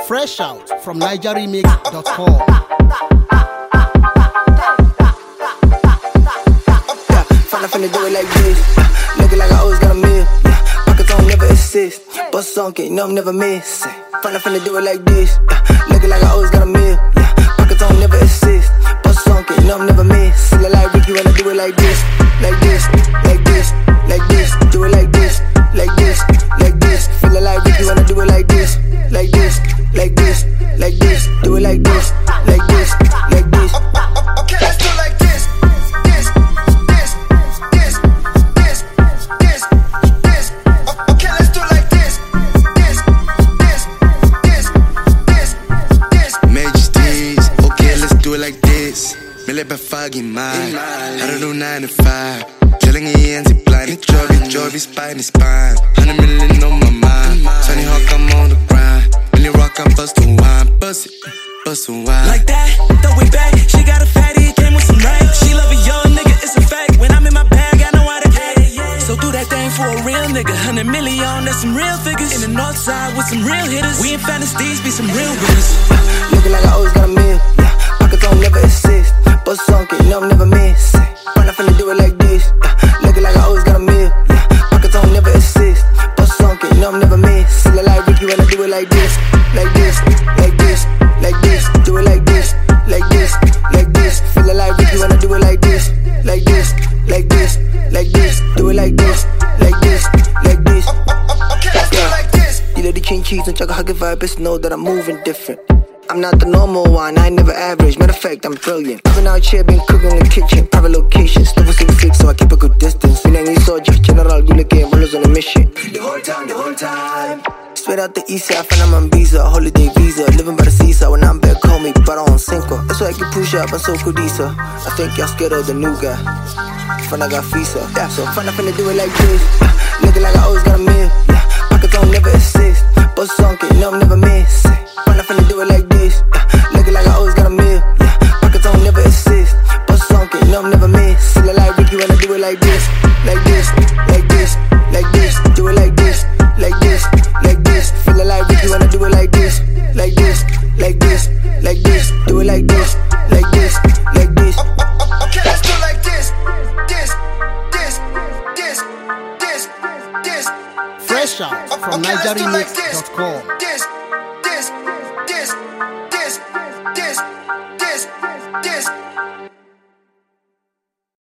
Fresh out from NigerRemix.com. Finna do it like this. Looking like I always got a meal. Pockets on never assist. Bust sunk it, no I'm never missing. Finna do it like this. Looking like I always got a meal. Pockets on never assist. Bust sunk it, no I'm never miss. Feel like Ricky when I do it like this. Like this, like this, like this. Do it like this, like this, like this. Feel like Ricky when I do it like this. Like this, like this, like this. Do it like this, like this, like this. Okay, let's do it like this. Okay, let's do it like this. Majesties, okay, let's do it like this. Me let me fucking mine. I don't do 9 to 5. Killing hands, it blind, it joy, spine, it's spine. 100 million on my mind. Tony Hawk, I'm on the grind. Really rock, I'm bustin' wine. Bust a wine. Like that, throw it back. She got a fatty, it came with some rain. She love a young nigga, it's a fact. When I'm in my bag, I know how to act. So do that thing for a real nigga. 100 million, that's some real figures. In the north side with some real hitters. We in fantasies, be some real winners. Looking like I always got a meal. Pockets on never assist. Bust sunk it, no I'm never missing. Finna do it like this. Looking like I always got a meal. Pockets on never assist. Bust sunk it, no I'm never miss. Feel like Ricky when I do it like this. Like this, like this, like this. Do it like this, like this, like this. Feel like Ricky when I do it like this. Like this, like this, like this. Do it like this, like this, like this. Okay, let's do it like this. You know the king cheese and chugga huggy vibe, bitch know that I'm moving different. I'm not the normal one, I ain't never average. Matter of fact, I'm brilliant. I've been out here, been cooking in the kitchen. Private locations, level 66, so I keep a good distance. Feeling you saw Jeff General, you looking rollers on a mission. The whole time. Straight out the east side, find I'm on visa, holiday visa. Living by the seaside, when I'm back home, me para on cinco. That's why I can push up, I'm so Kudisa. I think y'all scared of the new guy. Finna got Fisa. Yeah, so finna do it like this. Looking like I always got a meal. Pockets on never assist. Bust sunk it, no I'm never missing. Finna do it like this. Looking like I always got a meal. Pockets on never assist. Bust sunk it, no I'm never miss. Feel like Ricky when I do it like this. Like this, like this, like this. Do it like this, like this, like this. Feel like Ricky when I do it like this. Like this, like this, like this. Do it like this, like this, like this. Okay, let's do it like this. This. Fresh out from NigerRemix.com. This.